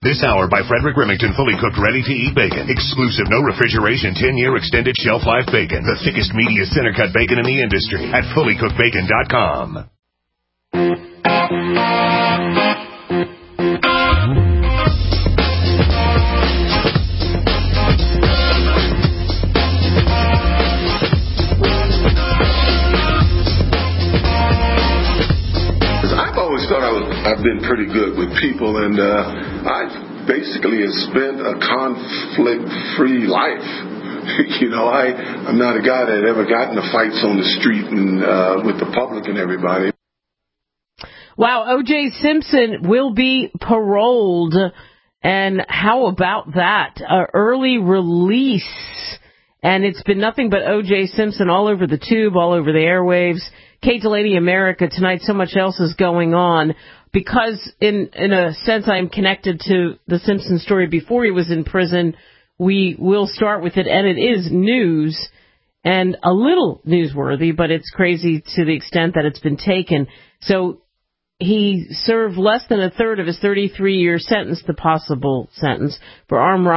This hour by Frederick Remington, fully cooked, ready-to-eat bacon. Exclusive, no refrigeration, 10-year extended shelf life bacon. The thickest, meatiest center-cut bacon in the industry at fullycookedbacon.com. I've been pretty good with people, and I basically have spent a conflict-free life. I'm not a guy that ever got into fights on the street and with the public and everybody. Wow, O.J. Simpson will be paroled, and how about that? Early release, and it's been nothing but O.J. Simpson all over the tube, all over the airwaves. Kate Delaney, America Tonight. So much else is going on because, in a sense, I'm connected to the Simpson story before he was in prison. We will start with it, and it is news and a little newsworthy, but it's crazy to the extent that it's been taken. So he served less than a third of his 33-year sentence, the possible sentence, for armed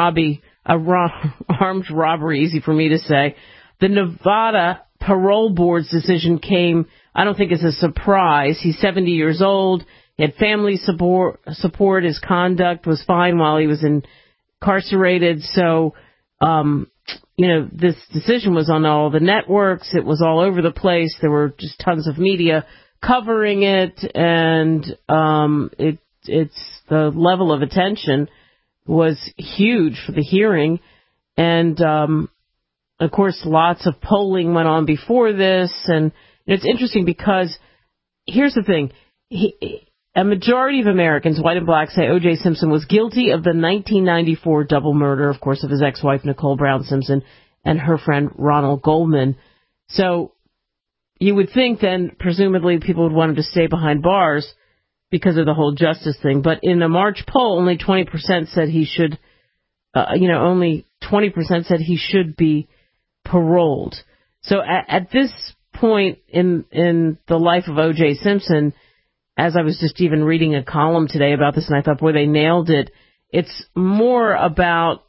robbery, easy for me to say. The Nevada Parole Board's decision came, I don't think, as a surprise. He's 70 years old. He had family support. His conduct was fine while he was incarcerated. So, this decision was on all the networks. It was all over the place. There were just tons of media covering it, and it's the level of attention was huge for the hearing. And of course, lots of polling went on before this, and it's interesting because here's the thing. A majority of Americans, white and black, say O.J. Simpson was guilty of the 1994 double murder, of course, of his ex-wife, Nicole Brown Simpson, and her friend Ronald Goldman. So you would think then, presumably, people would want him to stay behind bars because of the whole justice thing. But in a March poll, only 20% said he should, only 20% said he should be paroled. So at this point in the life of O.J. Simpson, as I was just even reading a column today about this, and I thought, boy, they nailed it. It's more about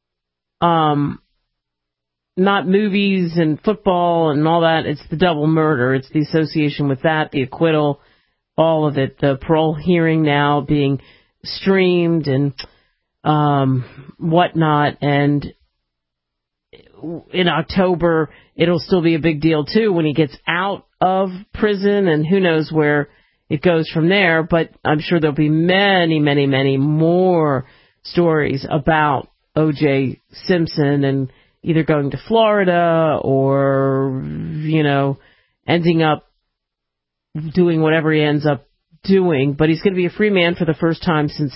not movies and football and all that. It's the double murder. It's the association with that, the acquittal, all of it. The parole hearing now being streamed and whatnot. And in October, it'll still be a big deal, too, when he gets out of prison, and who knows where it goes from there. But I'm sure there'll be many, many, many more stories about O.J. Simpson and either going to Florida or, ending up doing whatever he ends up doing. But he's going to be a free man for the first time since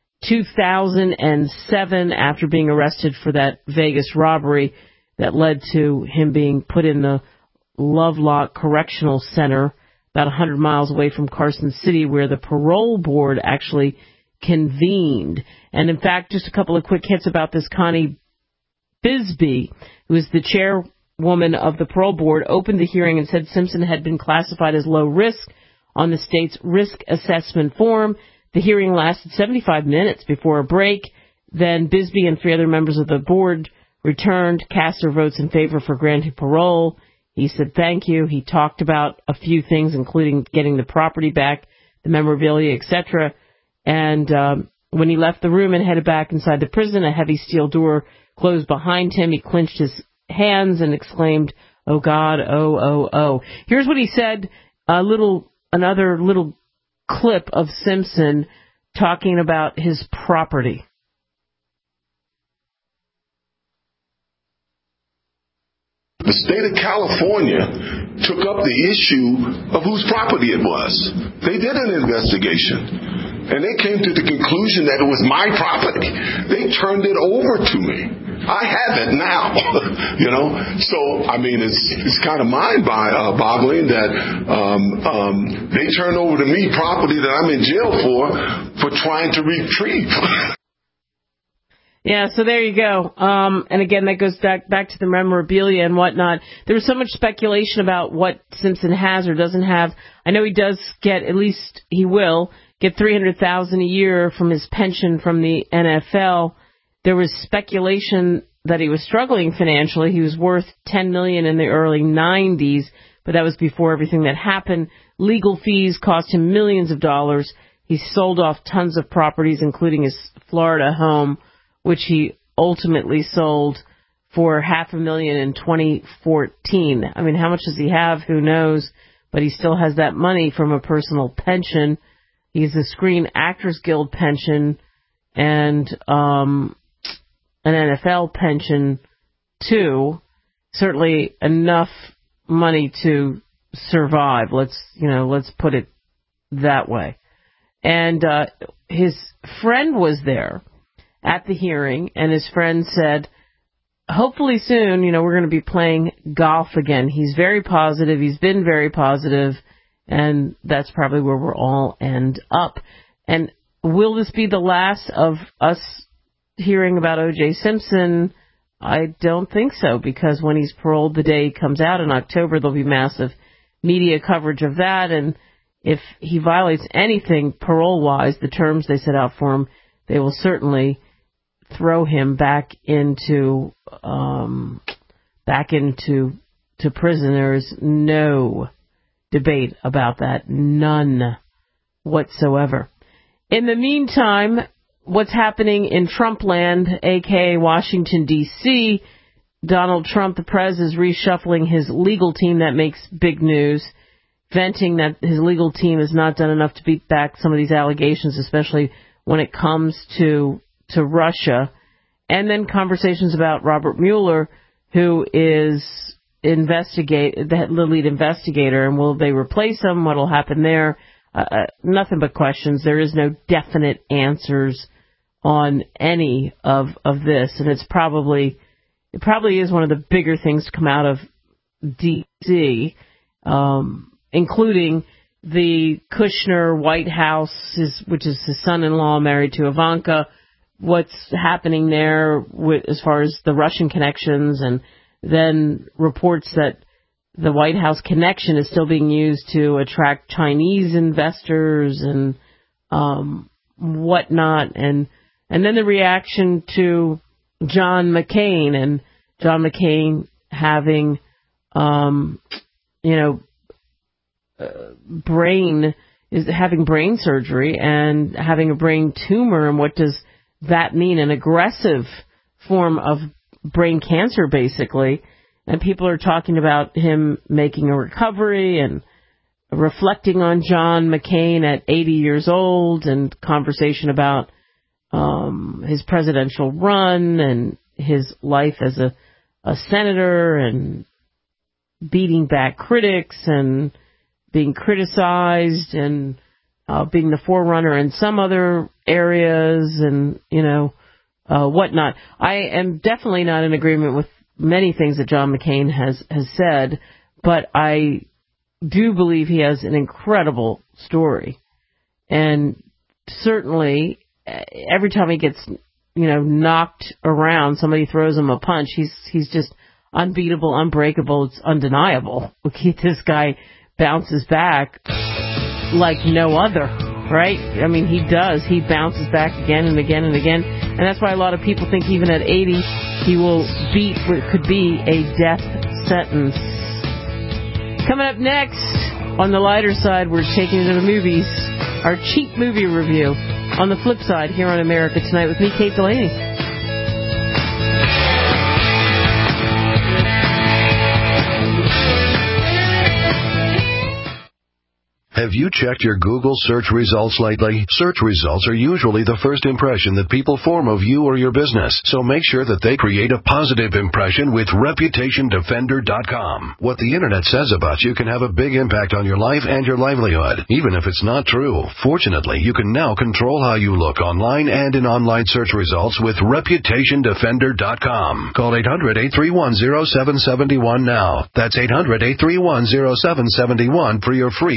2007 after being arrested for that Vegas robbery that led to him being put in the Lovelock Correctional Center about 100 miles away from Carson City, where the parole board actually convened. And in fact, just a couple of quick hits about this. Connie Bisbee, who is the chairwoman of the parole board, opened the hearing and said Simpson had been classified as low risk on the state's risk assessment form. The hearing lasted 75 minutes before a break. Then Bisbee and three other members of the board returned, cast their votes in favor for granting parole. He said thank you. He talked about a few things, including getting the property back, the memorabilia, etc. And when he left the room and headed back inside the prison, a heavy steel door closed behind him. He clenched his hands and exclaimed, "Oh, God, oh, oh, oh." Here's what he said, another little clip of Simpson talking about his property. The state of California took up the issue of whose property it was. They did an investigation, and they came to the conclusion that it was my property. They turned it over to me. I have it now, So, it's kind of mind-boggling that they turned over to me property that I'm in jail for trying to retrieve. Yeah, so there you go. And again, that goes back to the memorabilia and whatnot. There was so much speculation about what Simpson has or doesn't have. I know he does get, at least he will, get $300,000 a year from his pension from the NFL. There was speculation that he was struggling financially. He was worth $10 million in the early 90s, but that was before everything that happened. Legal fees cost him millions of dollars. He sold off tons of properties, including his Florida home, which he ultimately sold for $500,000 in 2014. I mean, how much does he have? Who knows? But he still has that money from a personal pension. He's a Screen Actors Guild pension and an NFL pension too. Certainly enough money to survive. Let's put it that way. And his friend was there at the hearing, and his friend said, hopefully soon, we're going to be playing golf again. He's very positive. He's been very positive, and that's probably where we'll all end up. And will this be the last of us hearing about O.J. Simpson? I don't think so, because when he's paroled the day he comes out in October, there'll be massive media coverage of that, and if he violates anything parole-wise, the terms they set out for him, they will certainly throw him back into prison. There is no debate about that, none whatsoever. In the meantime, what's happening in Trumpland, aka Washington D.C., Donald Trump, the prez, is reshuffling his legal team. That makes big news, venting that his legal team has not done enough to beat back some of these allegations, especially when it comes to Russia. And then conversations about Robert Mueller, who is the lead investigator, and will they replace him? What will happen there? Nothing but questions. There is no definite answers on any of this, and it probably is one of the bigger things to come out of D.C., including the Kushner White House, which is his son-in-law married to Ivanka, what's happening there as far as the Russian connections, and then reports that the White House connection is still being used to attract Chinese investors and whatnot, and then the reaction to John McCain, and John McCain having having brain surgery and having a brain tumor, and what does that mean? An aggressive form of brain cancer, basically. And people are talking about him making a recovery and reflecting on John McCain at 80 years old, and conversation about his presidential run and his life as a senator, and beating back critics and being criticized, and being the forerunner in some other areas, and whatnot. I am definitely not in agreement with many things that John McCain has said, but I do believe he has an incredible story, and certainly every time he gets knocked around, somebody throws him a punch, he's just unbeatable, unbreakable. It's undeniable. This guy bounces back like no other, right? I mean, he does. He bounces back again and again and again, and that's why a lot of people think even at 80 he will beat what could be a death sentence. Coming up next, on the lighter side, we're taking it to the movies. Our cheap movie review. On the flip side, here on America Tonight with me, Kate Delaney. Have you checked your Google search results lately? Search results are usually the first impression that people form of you or your business, so make sure that they create a positive impression with ReputationDefender.com. What the Internet says about you can have a big impact on your life and your livelihood, even if it's not true. Fortunately, you can now control how you look online and in online search results with ReputationDefender.com. Call 800-831-0771 now. That's 800-831-0771 for your free reputation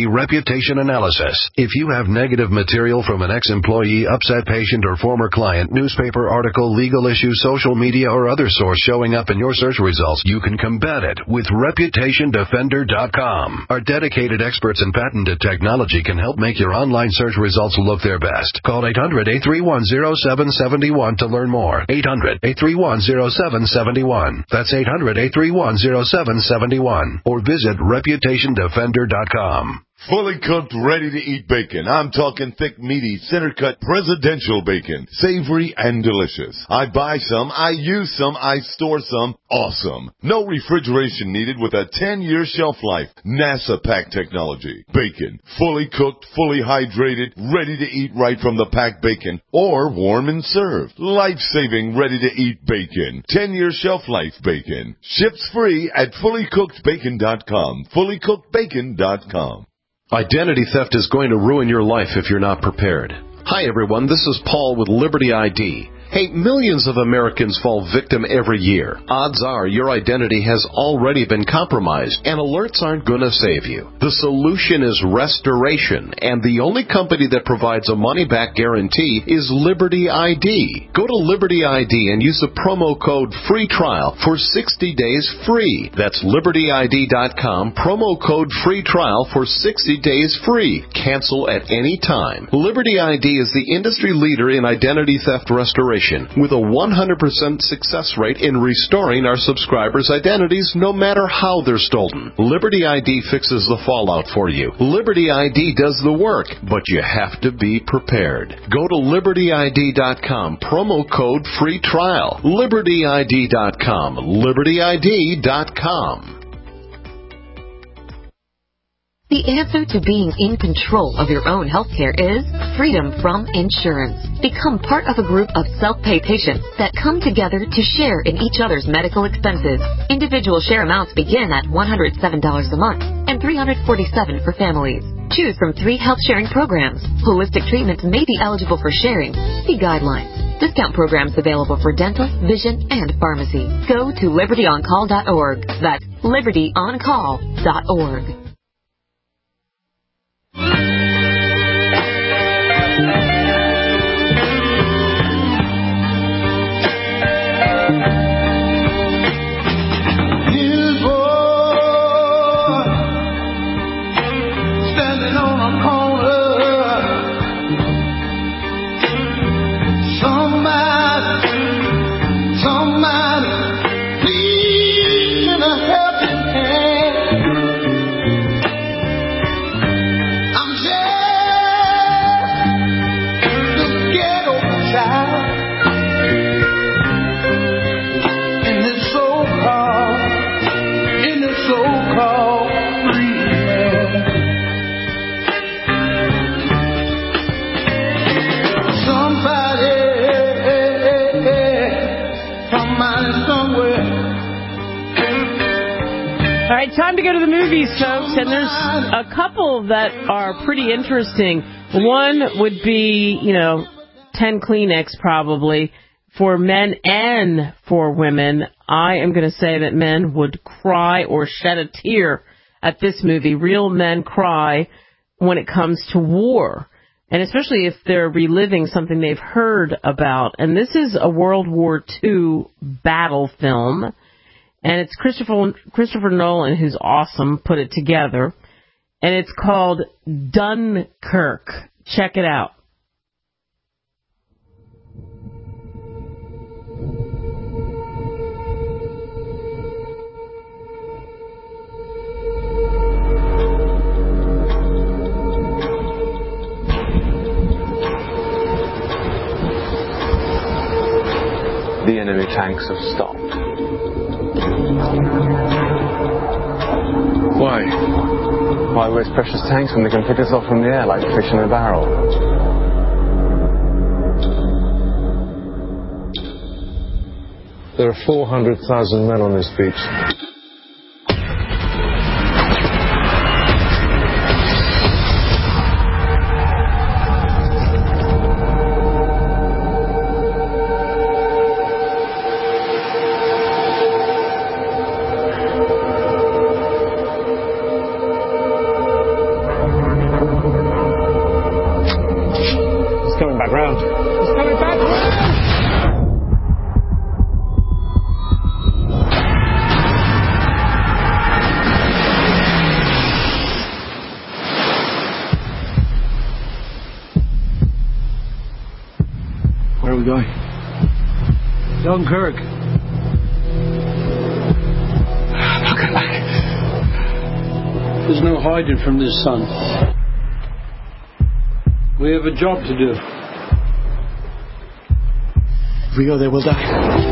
reputation analysis. If you have negative material from an ex-employee, upset patient, or former client, newspaper article, legal issue, social media, or other source showing up in your search results, you can combat it with ReputationDefender.com. Our dedicated experts in patented technology can help make your online search results look their best. Call 800-831-0771 to learn more. 800-831-0771. That's 800-831-0771. Or visit ReputationDefender.com. Fully cooked, ready-to-eat bacon. I'm talking thick, meaty, center-cut presidential bacon. Savory and delicious. I buy some, I use some, I store some. Awesome. No refrigeration needed with a 10-year shelf life. NASA pack technology. Bacon. Fully cooked, fully hydrated, ready to eat right from the packed bacon. Or warm and served. Life-saving, ready-to-eat bacon. 10-year shelf life bacon. Ships free at fullycookedbacon.com. Fullycookedbacon.com. Identity theft is going to ruin your life if you're not prepared. Hi everyone, this is Paul with Liberty ID. Hey, millions of Americans fall victim every year. Odds are your identity has already been compromised, and alerts aren't going to save you. The solution is restoration, and the only company that provides a money-back guarantee is Liberty ID. Go to Liberty ID and use the promo code FREE TRIAL for 60 days free. That's LibertyID.com, promo code FREE TRIAL for 60 days free. Cancel at any time. Liberty ID is the industry leader in identity theft restoration, with a 100% success rate in restoring our subscribers' identities no matter how they're stolen. Liberty ID fixes the fallout for you. Liberty ID does the work, but you have to be prepared. Go to LibertyID.com, promo code FREE TRIAL. LibertyID.com, LibertyID.com. The answer to being in control of your own healthcare is freedom from insurance. Become part of a group of self-pay patients that come together to share in each other's medical expenses. Individual share amounts begin at $107 a month and $347 for families. Choose from 3 health-sharing programs. Holistic treatments may be eligible for sharing. See guidelines. Discount programs available for dental, vision, and pharmacy. Go to libertyoncall.org. That's libertyoncall.org. All right, time to go to the movies, folks, and there's a couple that are pretty interesting. One would be, 10 Kleenex probably for men and for women. I am going to say that men would cry or shed a tear at this movie. Real men cry when it comes to war, and especially if they're reliving something they've heard about. And this is a World War II battle film. And it's Christopher Nolan, who's awesome, put it together. And it's called Dunkirk. Check it out. The enemy tanks have stopped. Why? Why waste precious tanks when they can pick us off from the air like fish in a barrel? There are 400,000 men on this beach. Dunkirk. Look at back. There's no hiding from this sun. We have a job to do. If we go there, we'll die.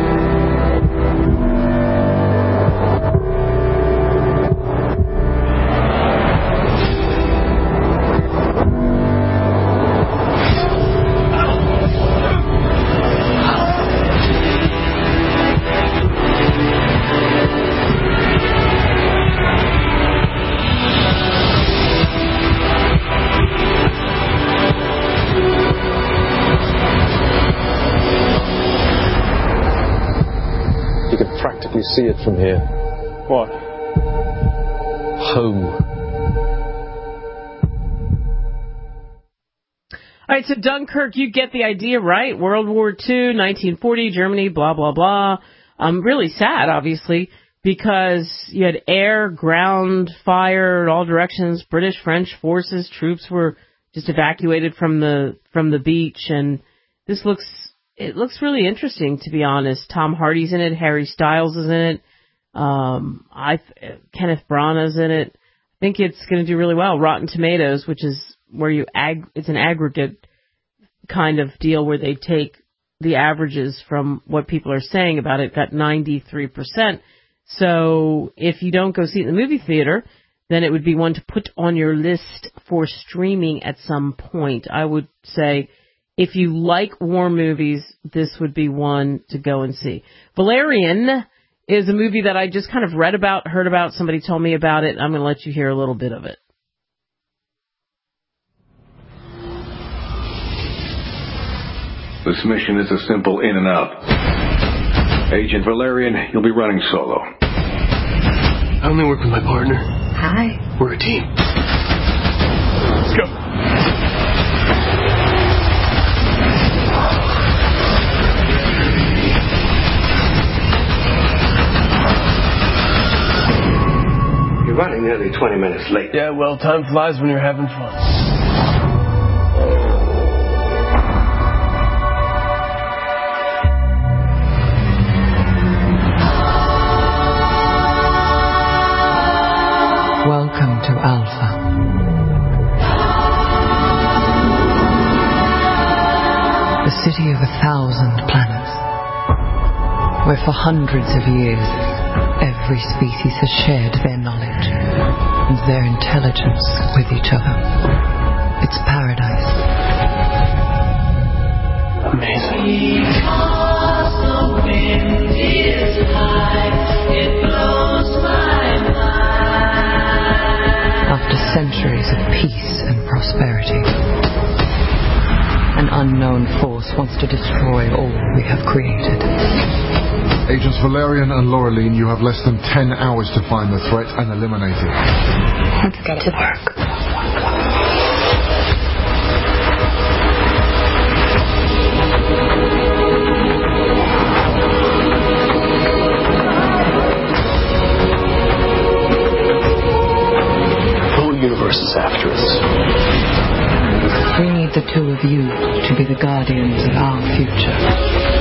See it from here. What? Home. All right, so Dunkirk, you get the idea, right? World War II, 1940, Germany, blah, blah, blah. Really sad, obviously, because you had air, ground, fire in all directions. British, French forces, troops were just evacuated from the beach, and this looks really interesting, to be honest. Tom Hardy's in it, Harry Styles is in it, Kenneth Branagh's in it. I think it's going to do really well. Rotten Tomatoes, which is where it's an aggregate kind of deal where they take the averages from what people are saying about it, got 93%. So if you don't go see it in the movie theater, then it would be one to put on your list for streaming at some point. I would say, if you like war movies, this would be one to go and see. Valerian is a movie that I just kind of read about, heard about, somebody told me about it. I'm going to let you hear a little bit of it. This mission is a simple in and out. Agent Valerian, you'll be running solo. I only work with my partner. Hi. We're a team. Let's go. You're running nearly 20 minutes late. Yeah, well, time flies when you're having fun. Welcome to Alpha. The city of 1,000 planets, where for hundreds of years every species has shared their knowledge and their intelligence with each other. It's paradise. Amazing. Because the wind is high, it blows my mind. After centuries of peace and prosperity, an unknown force wants to destroy all we have created. Agents Valerian and Laureline, you have less than 10 hours to find the threat and eliminate it. Let's get to work. The whole universe is after us. We need the two of you to be the guardians of our future.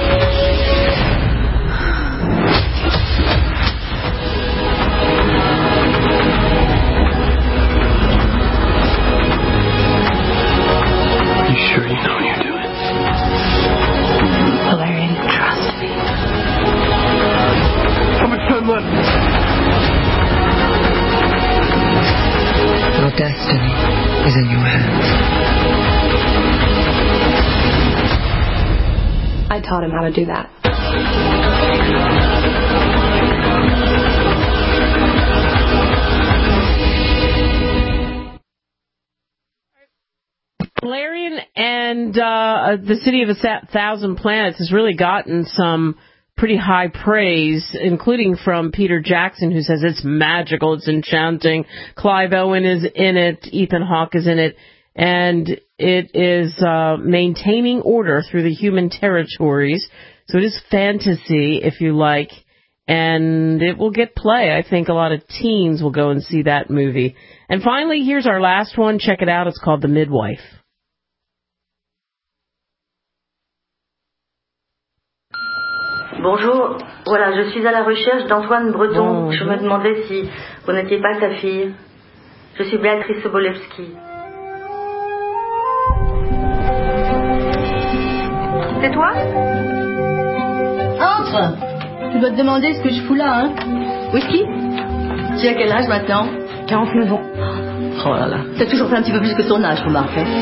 Sure you know what you're doing? Valerian, trust me. How much time left? Your destiny is in your hands. I taught him how to do that. Valerian and the City of 1,000 Planets has really gotten some pretty high praise, including from Peter Jackson, who says it's magical, it's enchanting. Clive Owen is in it, Ethan Hawke is in it, and it is maintaining order through the human territories. So it is fantasy, if you like, and it will get play. I think a lot of teens will go and see that movie. And finally, here's our last one. Check it out. It's called The Midwife. Bonjour, voilà, je suis à la recherche d'Antoine Breton. Je me demandais si vous n'étiez pas sa fille. Je suis Béatrice Sobolewski. C'est toi? Entre! Tu dois te demander ce que je fous là, hein? Whisky? Tu as quel âge maintenant? 49 ans. Oh là là, t'as toujours fait un petit peu plus que ton âge, remarque. Hein?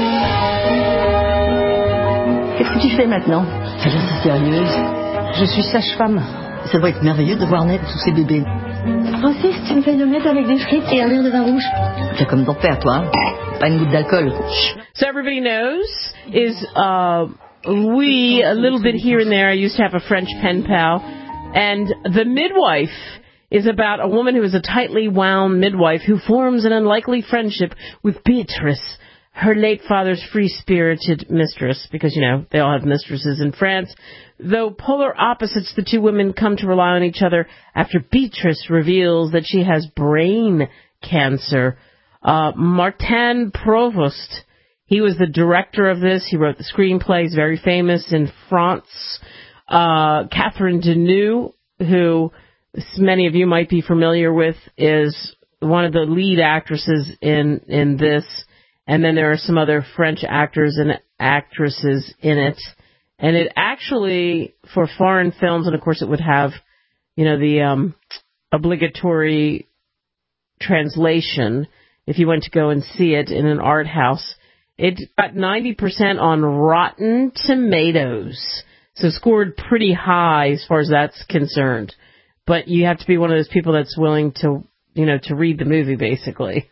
Qu'est-ce que tu fais maintenant? Je suis sérieuse. Je suis sage-femme. Ça doit être merveilleux de voir naître tous ces bébés. Francis, tu me fais de mettre avec des frites et un verre de vin rouge. C'est comme ton père, toi. Pas une goutte d'alcool. So everybody knows is we, a little bit here and there, I used to have a French pen pal, and The Midwife is about a woman who is a tightly wound midwife who forms an unlikely friendship with Beatrice, her late father's free-spirited mistress, because, you know, they all have mistresses in France. Though polar opposites, the two women come to rely on each other after Beatrice reveals that she has brain cancer. Martin Provost, he was the director of this. He wrote the screenplay. He's very famous in France. Catherine Deneuve, who many of you might be familiar with, is one of the lead actresses in this. And then there are some other French actors and actresses in it. And it actually, for foreign films, and of course it would have, you know, the obligatory translation if you went to go and see it in an art house. It got 90% on Rotten Tomatoes. So scored pretty high as far as that's concerned. But you have to be one of those people that's willing to, you know, to read the movie, basically.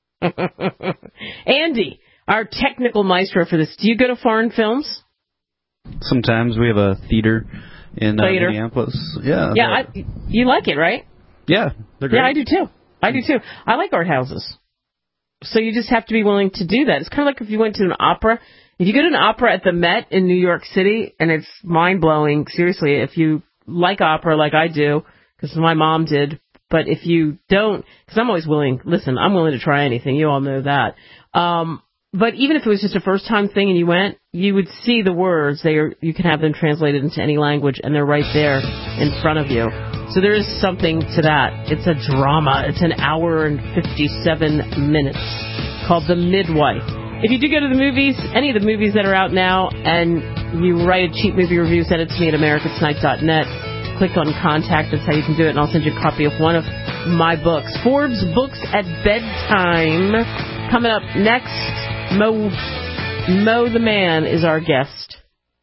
Andy, our technical maestro for this, do you go to foreign films? Sometimes. We have a theater in Minneapolis. Yeah. Yeah, you like it, right? Yeah, they're great. Yeah, I do too. I like art houses. So you just have to be willing to do that. It's kind of like if you went to an opera. If you go to an opera at the Met in New York City, and it's mind-blowing, seriously, if you like opera like I do, because my mom did, but if you don't, because I'm always willing, listen, I'm willing to try anything. You all know that. But even if it was just a first-time thing and you went, you would see the words. You can have them translated into any language, and they're right there in front of you. So there is something to that. It's a drama. It's an hour and 57 minutes called The Midwife. If you do go to the movies, any of the movies that are out now, and you write a cheap movie review, send it to me at americatonight.net. Click on Contact. That's how you can do it, and I'll send you a copy of one of my books. Forbes Books at Bedtime. Coming up next, Mo the Man is our guest.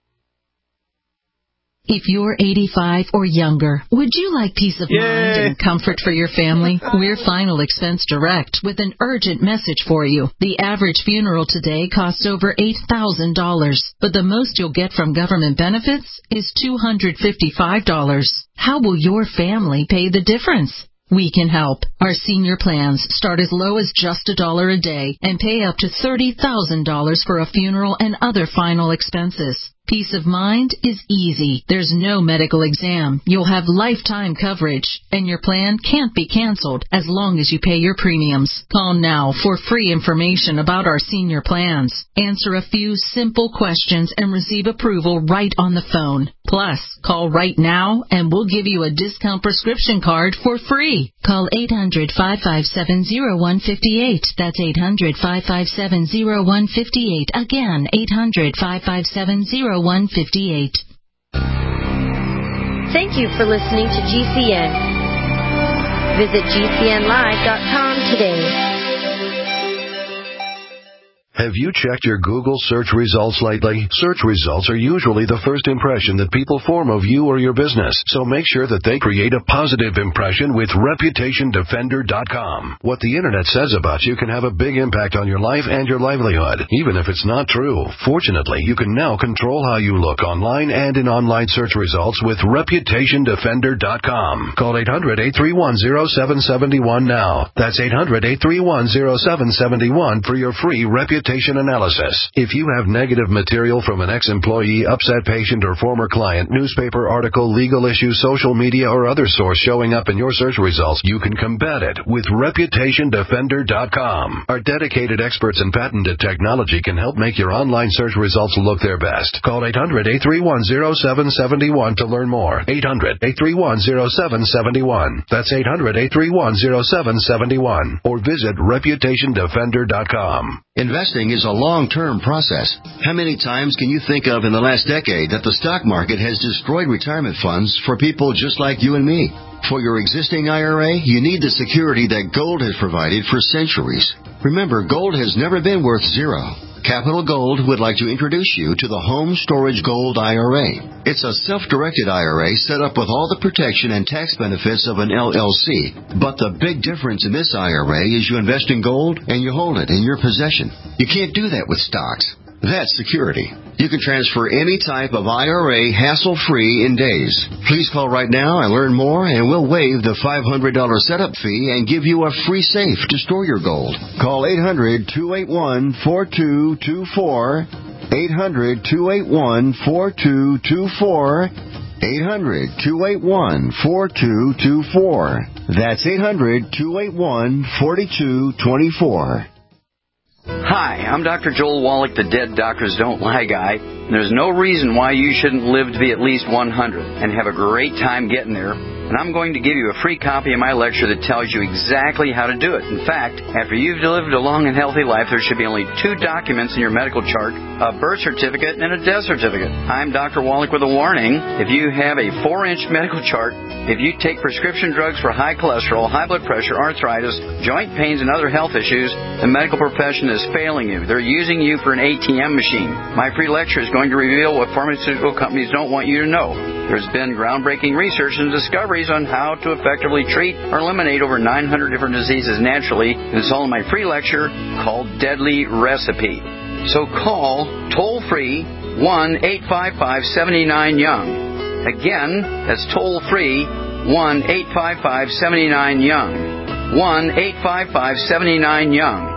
If you're 85 or younger, would you like peace of mind and comfort for your family? We're Final Expense Direct with an urgent message for you. The average funeral today costs over $8,000, but the most you'll get from government benefits is $255. How will your family pay the difference? We can help. Our senior plans start as low as just $1 a day and pay up to $30,000 for a funeral and other final expenses. Peace of mind is easy. There's no medical exam. You'll have lifetime coverage, and your plan can't be canceled as long as you pay your premiums. Call now for free information about our senior plans. Answer a few simple questions and receive approval right on the phone. Plus, call right now and we'll give you a discount prescription card for free. Call 800-557-0158. That's 800-557-0158. Again, 800-557-0158. Thank you for listening to GCN. Visit GCNlive.com today. Have you checked your Google search results lately? Search results are usually the first impression that people form of you or your business, so make sure that they create a positive impression with ReputationDefender.com. What the Internet says about you can have a big impact on your life and your livelihood, even if it's not true. Fortunately, you can now control how you look online and in online search results with ReputationDefender.com. Call 800-831-0771 now. That's 800-831-0771 for your free Reputation reputation analysis. If you have negative material from an ex-employee, upset patient, or former client, newspaper article, legal issue, social media, or other source showing up in your search results, you can combat it with ReputationDefender.com. Our dedicated experts in patented technology can help make your online search results look their best. Call 800-831-0771 to learn more. 800-831-0771. That's 800-831-0771. Or visit ReputationDefender.com. Investing is a long-term process. How many times can you think of in the last decade that the stock market has destroyed retirement funds for people just like you and me? For your existing IRA, you need the security that gold has provided for centuries. Remember, gold has never been worth zero. Capital Gold would like to introduce you to the Home Storage Gold IRA. It's a self-directed IRA set up with all the protection and tax benefits of an LLC. But the big difference in this IRA is you invest in gold and you hold it in your possession. You can't do that with stocks. That's security. You can transfer any type of IRA hassle-free in days. Please call right now and learn more, and we'll waive the $500 setup fee and give you a free safe to store your gold. Call 800-281-4224. 800-281-4224. 800-281-4224. That's 800-281-4224. Hi, I'm Dr. Joel Wallach, the Dead Doctors Don't Lie guy. There's no reason why you shouldn't live to be at least 100 and have a great time getting there. And I'm going to give you a free copy of my lecture that tells you exactly how to do it. In fact, after you've lived a long and healthy life, there should be only 2 documents in your medical chart, a birth certificate and a death certificate. I'm Dr. Wallach with a warning. If you have a 4-inch medical chart, if you take prescription drugs for high cholesterol, high blood pressure, arthritis, joint pains, and other health issues, the medical profession is failing you. They're using you for an ATM machine. My free lecture is going to reveal what pharmaceutical companies don't want you to know. There's been groundbreaking research and discoveries on how to effectively treat or eliminate over 900 different diseases naturally, and it's all in my free lecture called Deadly Recipe. So call toll-free 1-855-79-YOUNG. Again, that's toll-free 1-855-79-YOUNG. 1-855-79-YOUNG.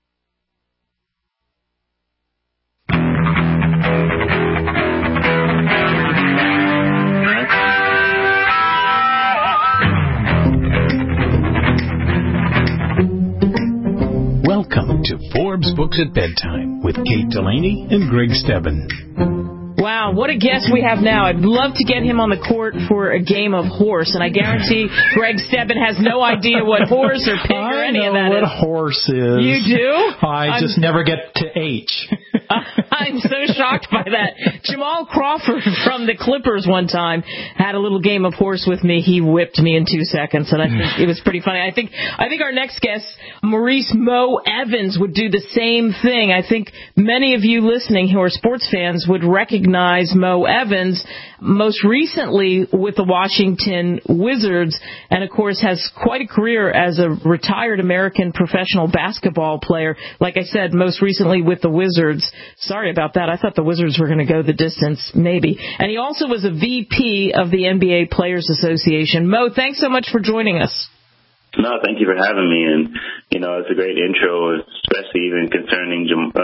Welcome to Forbes Books at Bedtime with Kate Delaney and Greg Stebbin. Wow, what a guest we have now. I'd love to get him on the court for a game of horse, and I guarantee Greg Stebbin has no idea what horse or pig or any of that is. I know what horse is. You do? I just never get to H. I'm so shocked by that. Jamal Crawford from the Clippers one time had a little game of horse with me. He whipped me in 2 seconds, and I think it was pretty funny. I think our next guest, Maurice Mo Evans, would do the same thing. I think many of you listening who are sports fans would recognize Mo Evans, most recently with the Washington Wizards, and of course has quite a career as a retired American professional basketball player. Like I said, most recently with the Wizards. Sorry about that. I thought the Wizards were going to go the distance, maybe. And he also was a VP of the NBA Players Association. Mo, thanks so much for joining us. No, thank you for having me. And, it's a great intro, especially even concerning,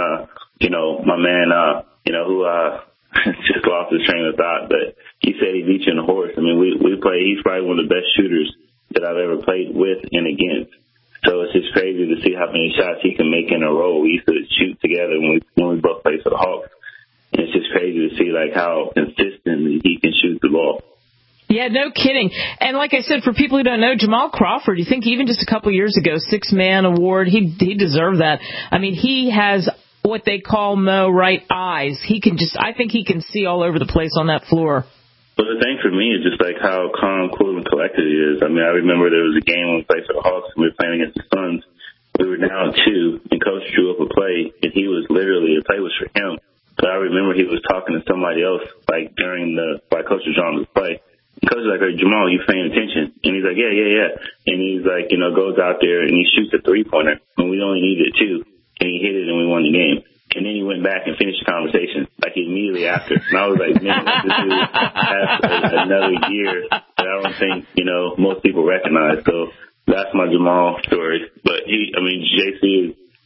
my man, who just lost his train of thought. But he said he beat you in a horse. I mean, we play. He's probably one of the best shooters that I've ever played with and against. So it's just crazy to see how many shots he can make in a row. We used to shoot together when we both played for the Hawks. And it's just crazy to see, how consistently he can shoot the ball. Yeah, no kidding. And like I said, for people who don't know, Jamal Crawford, you think even just a couple years ago, 6-man award, he deserved that. I mean, he has what they call right eyes. I think he can see all over the place on that floor. Well, the thing for me is just how calm, cool, and collected he is. I mean, I remember there was a game when we played for the Hawks and we were playing against the Suns. We were down 2, and Coach drew up a play, and he was literally, the play was for him. But I remember he was talking to somebody else, while Coach was drawing the play. And Coach was like, "Hey, Jamal, you paying attention?" And he's like, yeah. And he's like, goes out there and he shoots a 3-pointer, and we only needed 2. And he hit it, and we won the game. And then he went back and finished the conversation, immediately after. And I was like, man, this dude has another year that I don't think, most people recognize. So that's my Jamal story. But JC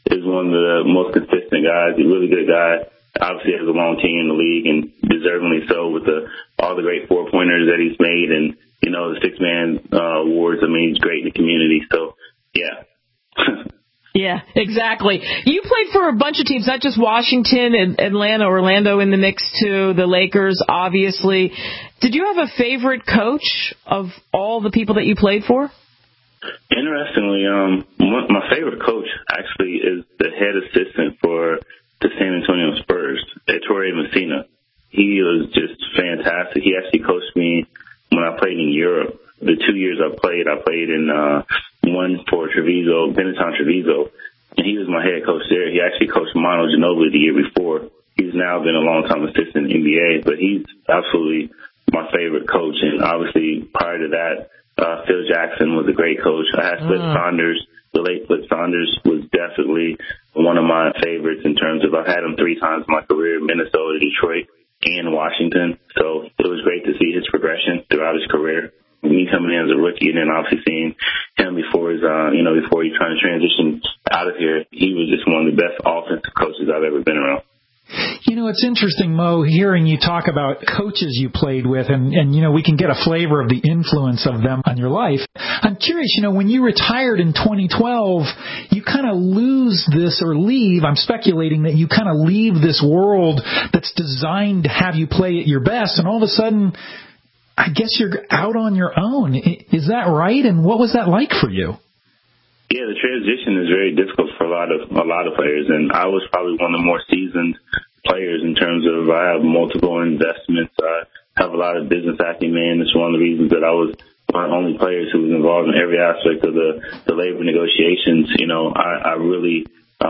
is one of the most consistent guys. He's a really good guy. Obviously has a long tenure in the league, and deservingly so with all the great four-pointers that he's made, and the six-man awards. I mean, he's great in the community. So, yeah. Yeah, exactly. You played for a bunch of teams, not just Washington and Atlanta, Orlando in the mix too, the Lakers, obviously. Did you have a favorite coach of all the people that you played for? Interestingly, my favorite coach actually is the head assistant for the San Antonio Spurs, Ettore Messina. He was just fantastic. He actually coached me when I played in Europe. The 2 years I played in one for Benetton Treviso, and he was my head coach there. He actually coached Manu Ginobili the year before. He's now been a long-time assistant in the NBA, but he's absolutely my favorite coach. And obviously, prior to that, Phil Jackson was a great coach. I had Flip Saunders. The late Flip Saunders was definitely one of my favorites in terms of I've had him 3 times in my career, Minnesota, Detroit, and Washington. So it was great to see his progression throughout his career. Me coming in as a rookie and then obviously seeing him before he's trying to transition out of here, he was just one of the best offensive coaches I've ever been around. It's interesting, Mo, hearing you talk about coaches you played with, and we can get a flavor of the influence of them on your life. I'm curious, when you retired in 2012, you kind of lose this or leave. I'm speculating that you kind of leave this world that's designed to have you play at your best, and all of a sudden, I guess you're out on your own. Is that right? And what was that like for you? Yeah, the transition is very difficult for a lot of players, and I was probably one of the more seasoned players in terms of I have multiple investments. I have a lot of business acumen. It's one of the reasons that I was one of the only players who was involved in every aspect of the labor negotiations. I really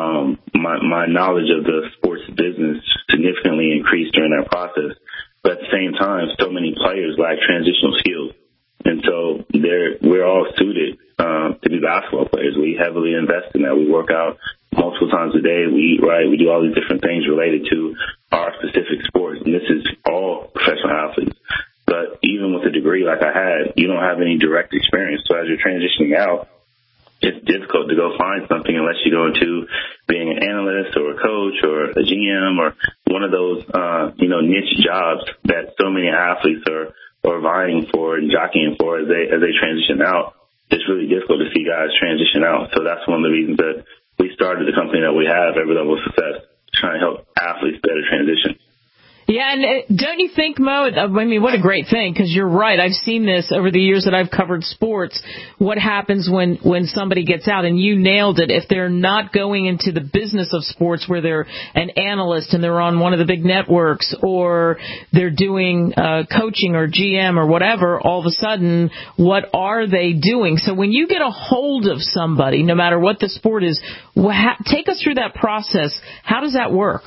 my knowledge of the sports business significantly increased during that process. But at the same time, so many players lack transitional skills. And so we're all suited to be basketball players. We heavily invest in that. We work out multiple times a day. We eat right. We do all these different things related to our specific sports. And this is all professional athletes. But even with a degree like I had, you don't have any direct experience. So as you're transitioning out, it's difficult to go find something unless you go into being an analyst or a coach or a GM or one of those, niche jobs that so many athletes are vying for and jockeying for as they transition out. It's really difficult to see guys transition out. So that's one of the reasons that we started the company that we have, Every Level of Success, trying to help athletes better transition. Yeah, and don't you think, Mo, I mean, what a great thing, because you're right. I've seen this over the years that I've covered sports, what happens when somebody gets out, and you nailed it. If they're not going into the business of sports where they're an analyst and they're on one of the big networks, or they're doing coaching or GM or whatever, all of a sudden, what are they doing? So when you get a hold of somebody, no matter what the sport is, take us through that process. How does that work?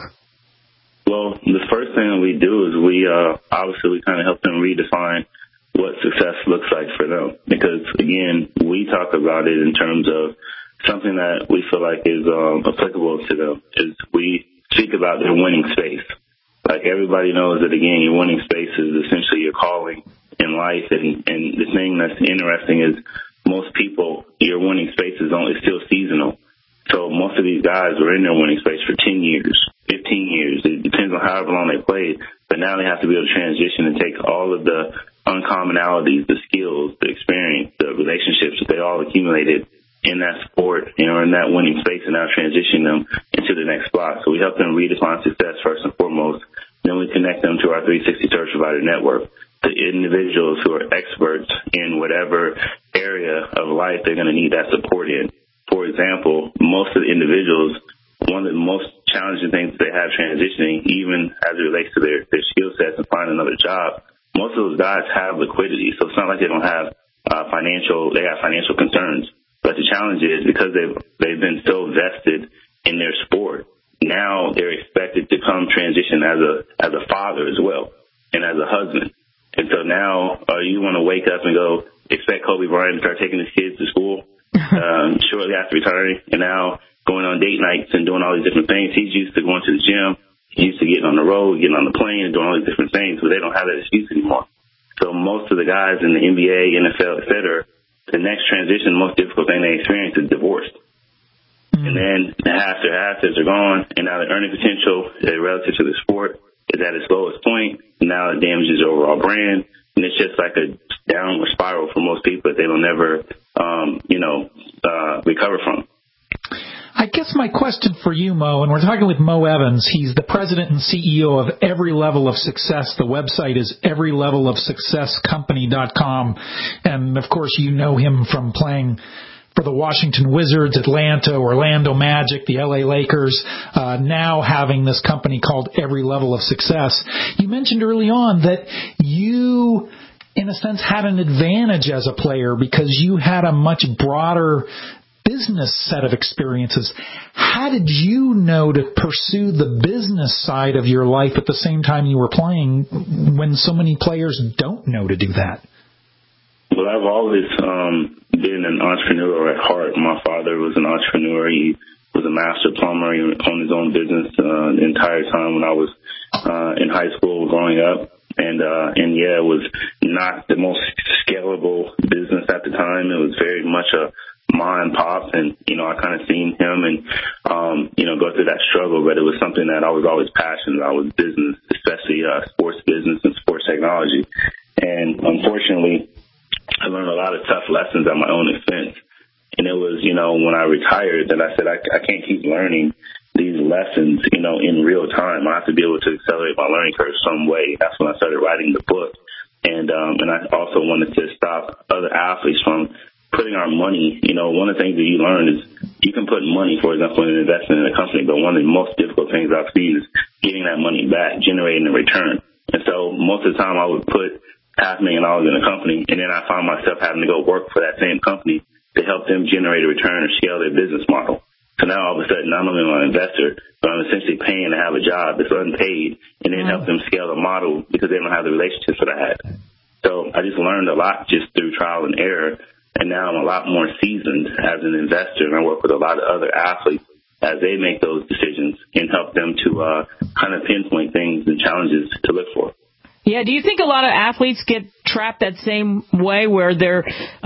Well, the first thing that we do is we kind of help them redefine what success looks like for them. Because, again, we talk about it in terms of something that we feel like is applicable to them, is we speak about their winning space. Like everybody knows that, again, your winning space is essentially your calling in life. And the thing that's interesting is most people, your winning space is still seasonal. So most of these guys were in their winning space for 10 years, 15 years. It depends on however long they played. But now they have to be able to transition and take all of the uncommonalities, the skills, the experience, the relationships that they all accumulated in that sport, or in that winning space, and now transition them into the next spot. So we help them redefine success first and foremost. Then we connect them to our 360 service provider network, the individuals who are experts in whatever area of life they're going to need that support in. For example, most of the individuals, one of the most challenging things they have transitioning, even as it relates to their skill sets and finding another job, most of those guys have liquidity. So it's not like they don't have financial concerns. But the challenge is because they've been so vested in their sport, now they're expected to come transition as a father as well, and as a husband. And so now you want to wake up and go expect Kobe Bryant to start taking his kids to school shortly after retiring, and now going on date nights and doing all these different things. He's used to going to the gym. He's used to getting on the road, getting on the plane, and doing all these different things, but they don't have that excuse anymore. So most of the guys in the NBA, NFL, et cetera, the next transition, the most difficult thing they experience is divorce. And then the assets are gone, and now the earning potential relative to the sport is at its lowest point. And now it damages the overall brand, and it's just like a downward spiral for most people that they don't ever, recover from. I guess my question for you, Mo, and we're talking with Mo Evans. He's the president and CEO of Every Level of Success. The website is everylevelofsuccesscompany.com. And, of course, you know him from playing for the Washington Wizards, Atlanta, Orlando Magic, the LA Lakers, now having this company called Every Level of Success. You mentioned early on that you, in a sense, had an advantage as a player because you had a much broader business set of experiences. How did you know to pursue the business side of your life at the same time you were playing when so many players don't know to do that? Well, I've always been an entrepreneur at heart. My father was an entrepreneur. He was a master plumber. He owned his own business the entire time when I was in high school growing up. And it was not the most scalable business at the time. It was very much a ma and pop, and I kind of seen him and go through that struggle, but it was something that I was always passionate about, was business, especially sports business and sports technology. And unfortunately, I learned a lot of tough lessons at my own expense. And it was, when I retired, that I said I can't keep learning these lessons, in real time. I have to be able to accelerate my learning curve some way. That's when I started writing the book. And I also wanted to stop other athletes from putting our money. One of the things that you learn is you can put money, for example, in an investment in a company, but one of the most difficult things I've seen is getting that money back, generating a return. And so most of the time I would put $500,000 in a company, and then I found myself having to go work for that same company to help them generate a return or scale their business model. So now all of a sudden, not only am I an investor, but I'm essentially paying to have a job that's unpaid and then help them scale the model because they don't have the relationships that I had. So I just learned a lot just through trial and error. And now I'm a lot more seasoned as an investor, and I work with a lot of other athletes as they make those decisions and help them to kind of pinpoint things and challenges to look for. Yeah, do you think a lot of athletes get trapped that same way where their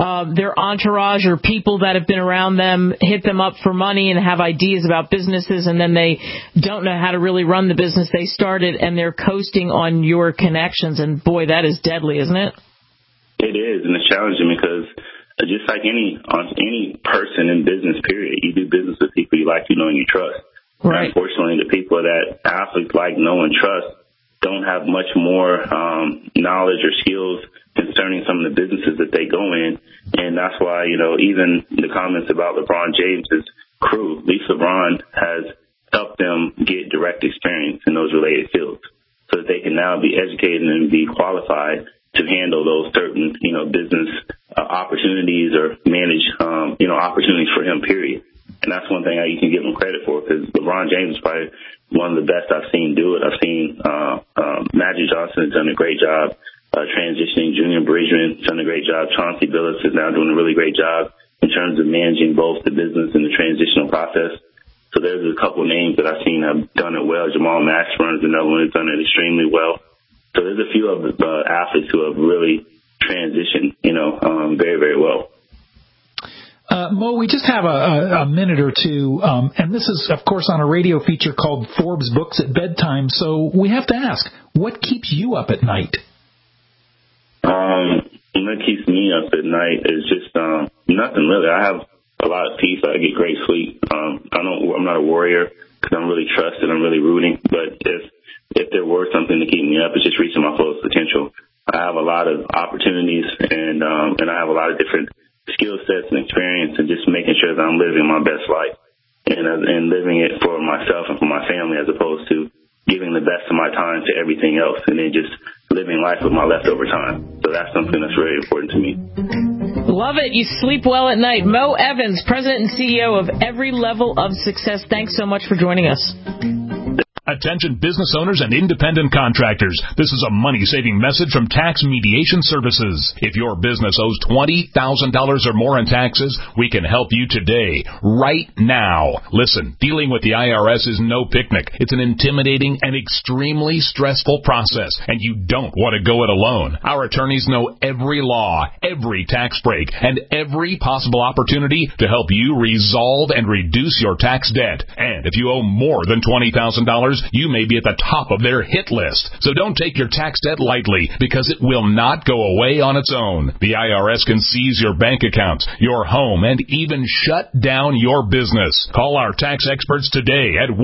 entourage or people that have been around them hit them up for money and have ideas about businesses, and then they don't know how to really run the business they started, and they're coasting on your connections? And boy, that is deadly, isn't it? It is, and it's challenging because just like any person in business, period, you do business with people you like, and you trust. Right. And unfortunately, the people that athletes like, know, and trust don't have much more knowledge or skills concerning some of the businesses that they go in. And that's why, even the comments about LeBron James's crew, at least LeBron has helped them get direct experience in those related fields so that they can now be educated and be qualified to handle those certain, business opportunities or manage, opportunities for him, period. And that's one thing you can give him credit for, because LeBron James is probably one of the best I've seen do it. I've seen Magic Johnson has done a great job transitioning. Junior Bridgman has done a great job. Chauncey Billups is now doing a really great job in terms of managing both the business and the transitional process. So there's a couple of names that I've seen have done it well. Jamal Mashburn is another one who's done it extremely well. So there's a few of the athletes who have really transitioned, very, very well. Mo, we just have a minute or two, and this is, of course, on a radio feature called Forbes Books at Bedtime, so we have to ask, what keeps you up at night? What keeps me up at night is just nothing, really. I have a lot of peace. I get great sleep. I'm not a warrior because I'm really trusted. I'm really rooting, but if there were something to keep me up, it's just reaching my fullest potential. I have a lot of opportunities, and I have a lot of different skill sets and experience, and just making sure that I'm living my best life and living it for myself and for my family, as opposed to giving the best of my time to everything else and then just living life with my leftover time. So that's something that's very important to me. Love it. You sleep well at night. Mo Evans, President and CEO of Every Level of Success. Thanks so much for joining us. Attention business owners and independent contractors. This is a money-saving message from Tax Mediation Services. If your business owes $20,000 or more in taxes, we can help you today, right now. Listen, dealing with the IRS is no picnic. It's an intimidating and extremely stressful process, and you don't want to go it alone. Our attorneys know every law, every tax break, and every possible opportunity to help you resolve and reduce your tax debt. And if you owe more than $20,000, you may be at the top of their hit list. So don't take your tax debt lightly, because it will not go away on its own. The IRS can seize your bank accounts, your home, and even shut down your business. Call our tax experts today at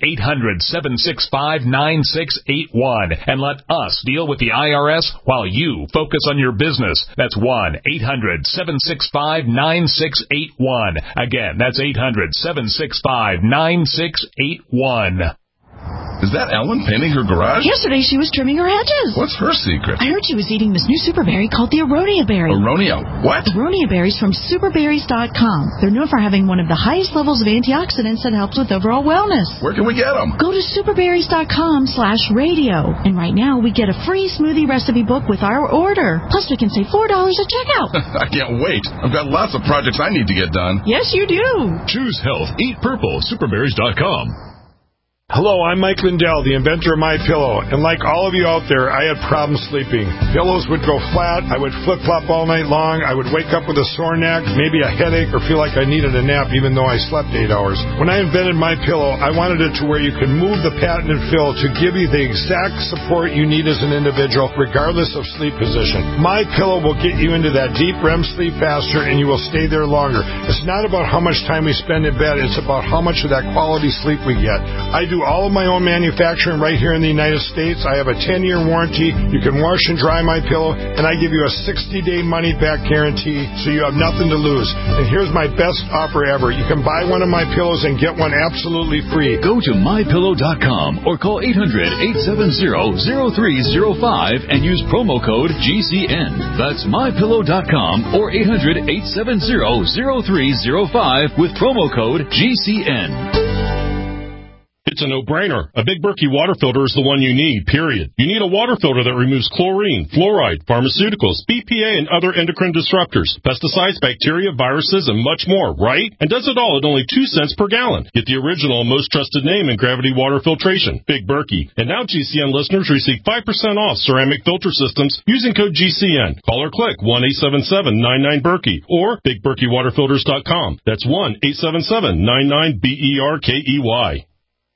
1-800-765-9681 and let us deal with the IRS while you focus on your business. That's 1-800-765-9681. Again, that's 800-765-9681. Is that Ellen painting her garage? Yesterday she was trimming her hedges. What's her secret? I heard she was eating this new super berry called the Aronia berry. Aronia what? Aronia berries from superberries.com. They're known for having one of the highest levels of antioxidants that helps with overall wellness. Where can we get them? Go to superberries.com/radio. And right now we get a free smoothie recipe book with our order. Plus we can save $4 at checkout. I can't wait. I've got lots of projects I need to get done. Yes, you do. Choose health. Eat purple. Superberries.com. Hello, I'm Mike Lindell, the inventor of MyPillow, and like all of you out there, I had problems sleeping. Pillows would go flat, I would flip-flop all night long, I would wake up with a sore neck, maybe a headache, or feel like I needed a nap even though I slept 8 hours. When I invented MyPillow, I wanted it to where you could move the patented fill to give you the exact support you need as an individual, regardless of sleep position. MyPillow will get you into that deep REM sleep faster, and you will stay there longer. It's not about how much time we spend in bed, it's about how much of that quality sleep we get. I do all of my own manufacturing right here in the United States. I have a 10-year warranty. You can wash and dry my pillow, and I give you a 60-day money-back guarantee, so you have nothing to lose. And here's my best offer ever. You can buy one of my pillows and get one absolutely free. Go to MyPillow.com or call 800-870-0305 and use promo code GCN. That's MyPillow.com or 800-870-0305 with promo code GCN. It's a no-brainer. A Big Berkey water filter is the one you need, period. You need a water filter that removes chlorine, fluoride, pharmaceuticals, BPA, and other endocrine disruptors, pesticides, bacteria, viruses, and much more, right? And does it all at only 2 cents per gallon. Get the original and most trusted name in gravity water filtration, Big Berkey. And now GCN listeners receive 5% off ceramic filter systems using code GCN. Call or click 1-877-99-BERKEY or BigBerkeyWaterFilters.com. That's 1-877-99-BERKEY.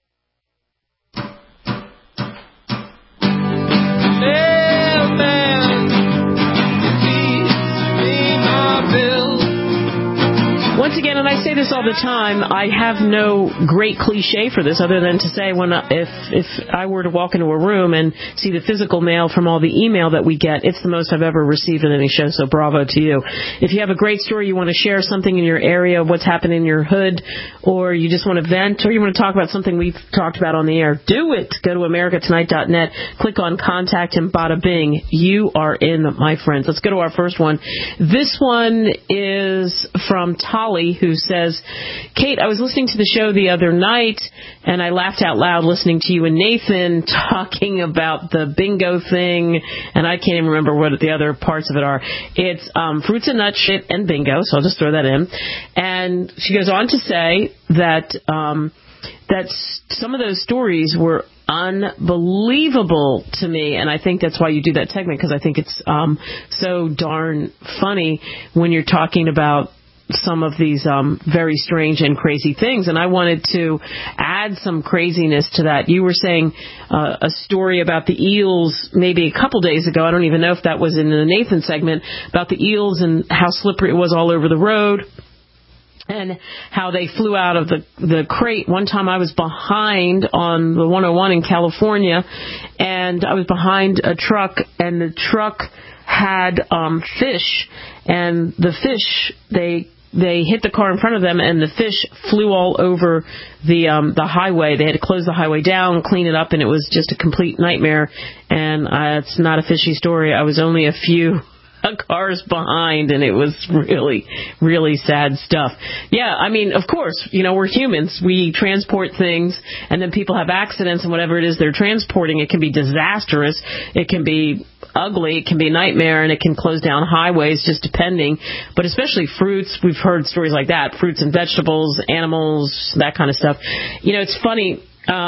Once again, and I say this all the time, I have no great cliche for this other than to say if I were to walk into a room and see the physical mail from all the email that we get, it's the most I've ever received in any show, so bravo to you. If you have a great story, you want to share something in your area, what's happening in your hood, or you just want to vent, or you want to talk about something we've talked about on the air, do it. Go to americatonight.net, click on Contact, and bada bing, you are in, my friends. Let's go to our first one. This one is from Tolly, who says, Kate, I was listening to the show the other night, and I laughed out loud listening to you and Nathan talking about the bingo thing, and I can't even remember what the other parts of it are. It's fruits and nuts, shit, and bingo, so I'll just throw that in. And she goes on to say that some of those stories were unbelievable to me, and I think that's why you do that segment, because I think it's so darn funny when you're talking about some of these very strange and crazy things. And I wanted to add some craziness to that. You were saying a story about the eels maybe a couple days ago. I don't even know if that was in the Nathan segment, about the eels and how slippery it was all over the road and how they flew out of the crate. One time I was behind on the 101 in California, and I was behind a truck, and the truck had fish, and the fish, they hit the car in front of them, and the fish flew all over the highway. They had to close the highway down, clean it up, and it was just a complete nightmare. And it's not a fishy story. I was only a few cars behind, and it was really, really sad stuff. Yeah, I mean, of course, we're humans. We transport things, and then people have accidents, and whatever it is they're transporting, it can be disastrous. It can be ugly. It can be a nightmare, and it can close down highways, just depending. But especially fruits, we've heard stories like that, fruits and vegetables, animals, that kind of stuff. It's funny.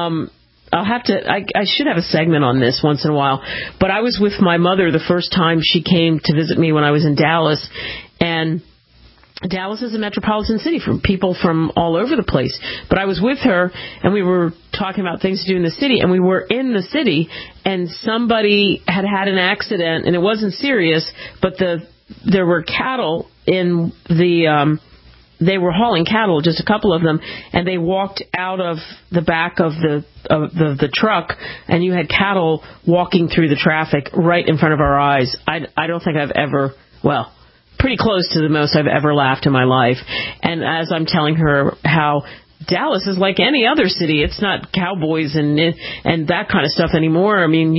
I should have a segment on this once in a while, but I was with my mother the first time she came to visit me when I was in Dallas, and Dallas is a metropolitan city for people from all over the place. But I was with her, and we were talking about things to do in the city, and we were in the city, and somebody had an accident, and it wasn't serious, but there were cattle in the... They were hauling cattle, just a couple of them, and they walked out of the back of the truck, and you had cattle walking through the traffic right in front of our eyes. I don't think I've ever, pretty close to the most I've ever laughed in my life. And as I'm telling her how Dallas is like any other city. It's not cowboys and that kind of stuff anymore. I mean,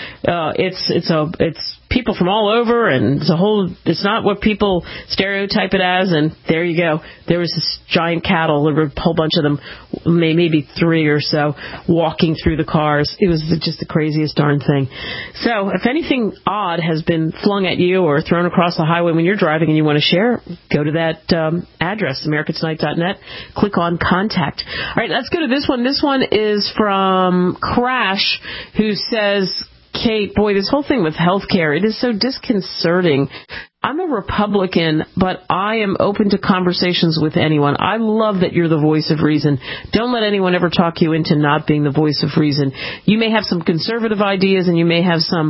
it's people from all over, and it's not what people stereotype it as. And there you go. There was this giant cattle. There were a whole bunch of them, maybe 3 or so, walking through the cars. It was just the craziest darn thing. So if anything odd has been flung at you or thrown across the highway when you're driving and you want to share, go to that address, americatonight.net. Click on Contact. All right, let's go to this one. This one is from Crash, who says, Kate, boy, this whole thing with healthcare, it is so disconcerting. I'm a Republican, but I am open to conversations with anyone. I love that you're the voice of reason. Don't let anyone ever talk you into not being the voice of reason. You may have some conservative ideas, and you may have some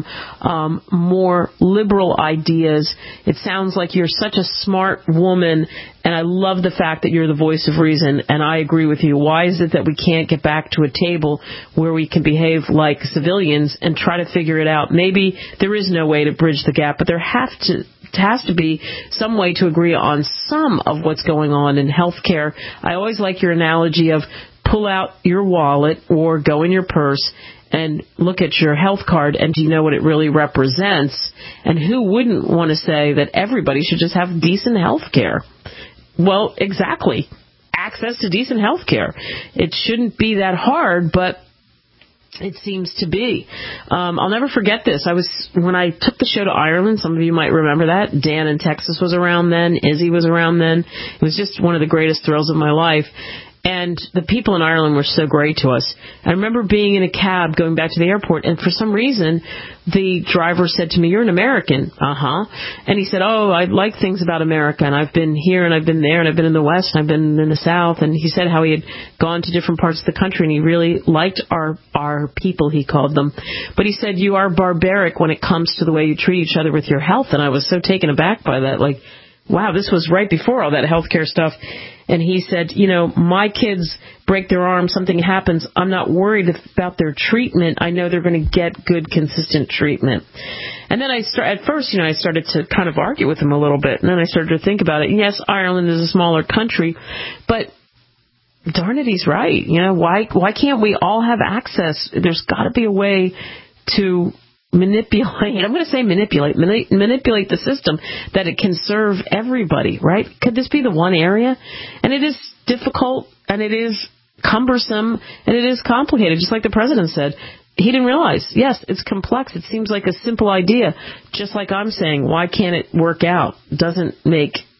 more liberal ideas. It sounds like you're such a smart woman, and I love the fact that you're the voice of reason, and I agree with you. Why is it that we can't get back to a table where we can behave like civilians and try to figure it out? Maybe there is no way to bridge the gap, but there has to be some way to agree on some of what's going on in healthcare. I always like your analogy of pull out your wallet or go in your purse and look at your health card, and do you know what it really represents? And who wouldn't want to say that everybody should just have decent health care? Well, exactly. Access to decent health care. It shouldn't be that hard, but it seems to be. I'll never forget this. When I took the show to Ireland, some of you might remember that. Dan in Texas was around then. Izzy was around then. It was just one of the greatest thrills of my life. And the people in Ireland were so great to us. I remember being in a cab going back to the airport, and for some reason, the driver said to me, "You're an American." And he said, "Oh, I like things about America, and I've been here, and I've been there, and I've been in the West, and I've been in the South." And he said how he had gone to different parts of the country, and he really liked our people, he called them. But he said, "You are barbaric when it comes to the way you treat each other with your health." And I was so taken aback by that, like, wow, this was right before all that healthcare stuff. And he said, my kids break their arm, something happens. I'm not worried about their treatment. I know they're going to get good, consistent treatment. And then at first, I started to kind of argue with him a little bit. And then I started to think about it. And yes, Ireland is a smaller country, but darn it, he's right. Why can't we all have access? There's got to be a way to manipulate. I'm going to say manipulate the system that it can serve everybody, right? Could this be the one area? And it is difficult, and it is cumbersome, and it is complicated, just like the president said. He didn't realize. Yes, it's complex. It seems like a simple idea. Just like I'm saying, why can't it work out? Doesn't make sense.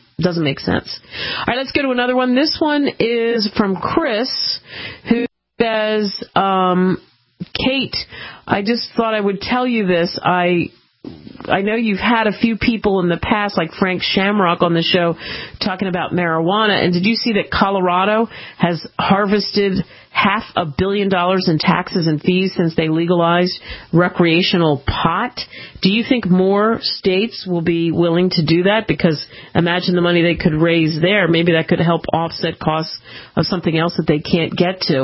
All right, let's go to another one. This one is from Chris, who says, Kate, I just thought I would tell you this. I know you've had a few people in the past, like Frank Shamrock on the show, talking about marijuana. And did you see that Colorado has harvested $500 million in taxes and fees since they legalized recreational pot? Do you think more states will be willing to do that? Because imagine the money they could raise there. Maybe that could help offset costs of something else that they can't get to.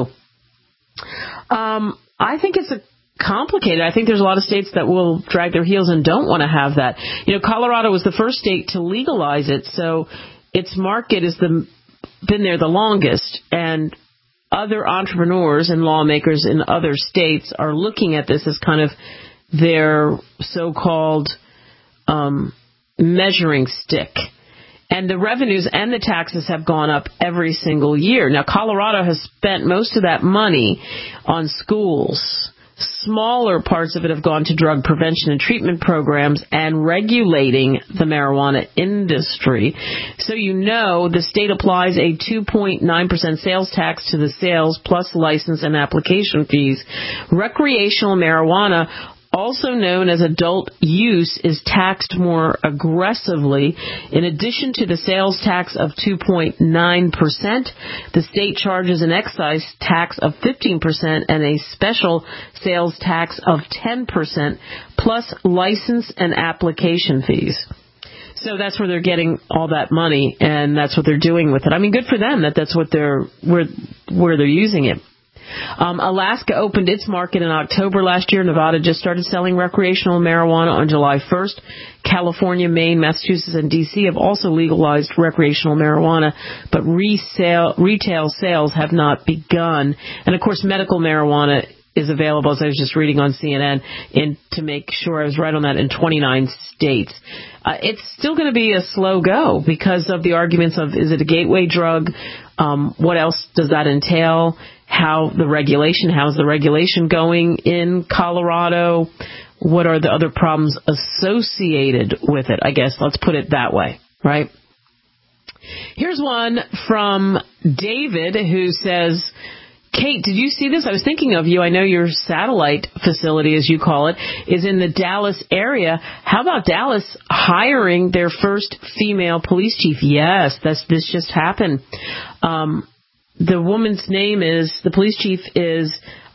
I think it's complicated. I think there's a lot of states that will drag their heels and don't want to have that. Colorado was the first state to legalize it, so its market has been there the longest, and other entrepreneurs and lawmakers in other states are looking at this as kind of their so-called measuring stick. And the revenues and the taxes have gone up every single year. Now, Colorado has spent most of that money on schools. Smaller parts of it have gone to drug prevention and treatment programs and regulating the marijuana industry. So the state applies a 2.9% sales tax to the sales plus license and application fees. Recreational marijuana, also known as adult use, is taxed more aggressively. In addition to the sales tax of 2.9%, the state charges an excise tax of 15% and a special sales tax of 10%, plus license and application fees. So that's where they're getting all that money, and that's what they're doing with it. I mean, good for them that's what where they're using it. Alaska opened its market in October last year. Nevada just started selling recreational marijuana on July 1st. California, Maine, Massachusetts, and D.C. have also legalized recreational marijuana, but retail sales have not begun. And, of course, medical marijuana is available, as I was just reading on CNN, to make sure I was right on that, in 29 states. It's still going to be a slow go because of the arguments of, is it a gateway drug? What else does that entail? How's the regulation going in Colorado? What are the other problems associated with it? I guess let's put it that way, right? Here's one from David who says, Kate, did you see this? I was thinking of you. I know your satellite facility, as you call it, is in the Dallas area. How about Dallas hiring their first female police chief? Yes, this just happened. The woman's name the police chief is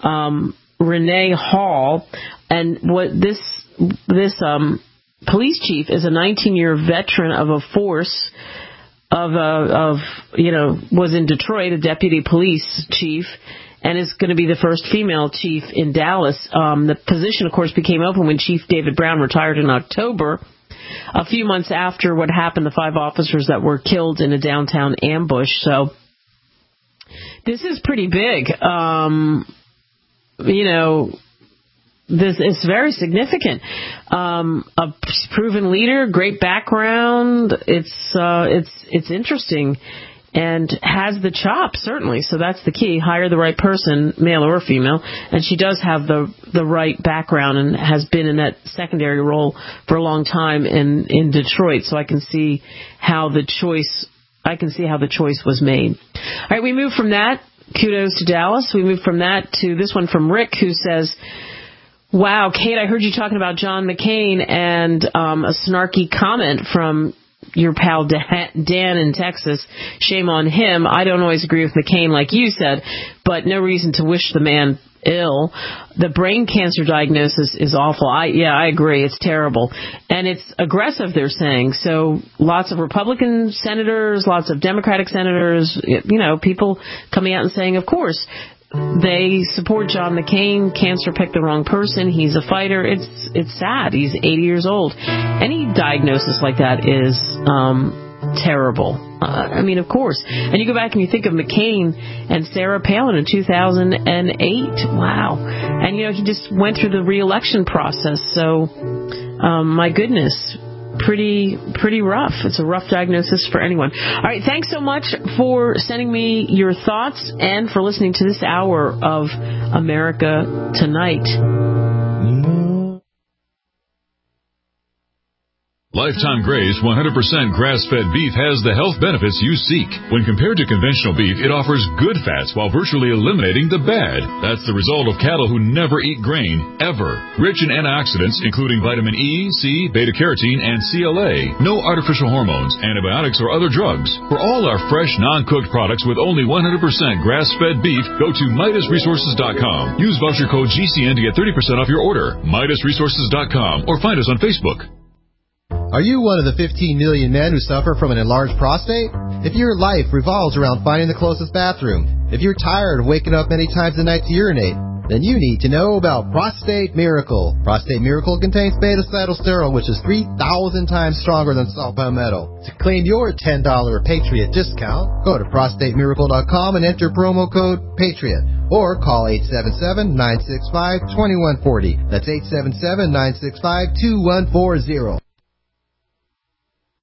Renee Hall, and what this police chief is a 19-year veteran of a force was in Detroit, a deputy police chief, and is going to be the first female chief in Dallas. The position, of course, became open when Chief David Brown retired in October, a few months after what happened, the 5 officers that were killed in a downtown ambush. So this is pretty big. This is very significant. A proven leader, great background. It's interesting and has the chops, certainly. So that's the key. Hire the right person, male or female. And she does have the right background and has been in that secondary role for a long time in Detroit. So I can see how the choice was made. All right, we move from that. Kudos to Dallas. We move from that to this one from Rick, who says, wow, Kate, I heard you talking about John McCain and a snarky comment from your pal Dan in Texas. Shame on him. I don't always agree with McCain like you said, but no reason to wish the man ill. The brain cancer diagnosis is awful. I agree. It's terrible. And it's aggressive, they're saying. So lots of Republican senators, lots of Democratic senators, people coming out and saying, of course, they support John McCain. Cancer picked the wrong person. He's a fighter. It's sad. He's 80 years old. Any diagnosis like that is terrible. Of course. And you go back and you think of McCain and Sarah Palin in 2008. Wow. And, he just went through the re-election process. So, my goodness. Pretty rough. It's a rough diagnosis for anyone. All right, thanks so much for sending me your thoughts and for listening to this hour of America Tonight. Lifetime Grace 100% grass-fed beef has the health benefits you seek. When compared to conventional beef, it offers good fats while virtually eliminating the bad. That's the result of cattle who never eat grain, ever. Rich in antioxidants, including vitamin E, C, beta-carotene, and CLA. No artificial hormones, antibiotics, or other drugs. For all our fresh, non-cooked products with only 100% grass-fed beef, go to MidasResources.com. Use voucher code GCN to get 30% off your order. MidasResources.com, or find us on Facebook. Are you one of the 15 million men who suffer from an enlarged prostate? If your life revolves around finding the closest bathroom, if you're tired of waking up many times a night to urinate, then you need to know about Prostate Miracle. Prostate Miracle contains beta-cytosterol, which is 3,000 times stronger than salt palmetto. To claim your $10 Patriot discount, go to prostatemiracle.com and enter promo code PATRIOT. Or call 877-965-2140. That's 877-965-2140.